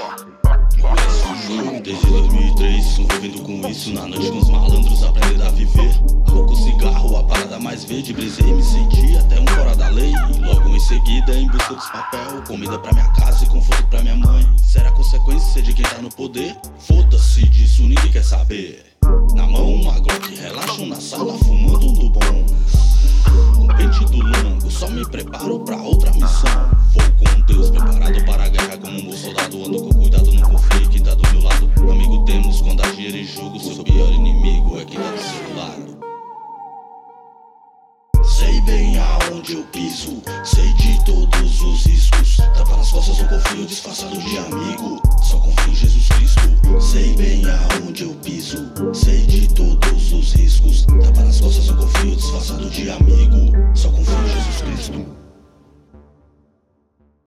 Desde 2003 convivendo com isso. Na noite com os malandros aprendendo a viver. Álcool, cigarro, a parada mais verde. Brisei e me senti até um fora da lei. E logo em seguida em busca dos papel. Comida pra minha casa e conforto pra minha mãe. Será consequência de quem tá no poder? Foda-se disso, ninguém quer saber. Na mão uma Glock, relaxo na sala fumando um do bom. Com pente do longo, só me preparo pra outra missão. Vou com Deus preparado para a guerra. Como um bom soldado, ando com cuidado, não confio quem tá do meu lado. Amigo temos quando há dinheiro em jogo. Seu pior inimigo é quem tá do seu lado. Sei bem aonde eu piso, sei de todos os riscos. Tapa nas costas, não confio disfarçado de amigo. Só confio em Jesus Cristo. Sei bem aonde eu piso, sei de todos os riscos. Tapa nas costas, não confio disfarçado de amigo.